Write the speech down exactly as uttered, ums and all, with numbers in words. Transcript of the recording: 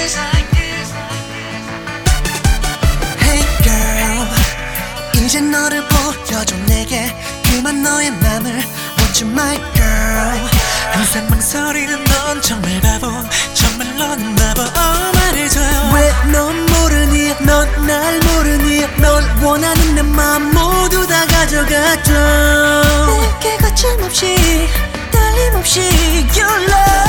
Hey girl, 이제 너를 보여줘 내게 그만 너의 맘을 Want you my girl. 항상 망설이는 넌 정말 바보, 정말 너는 바보. Oh 말해줘 왜 넌 모르니, 넌 날 모르니. 널 원하는 내 맘 모두 다 가져갔죠. 내게 거침없이 떨림없이 Your love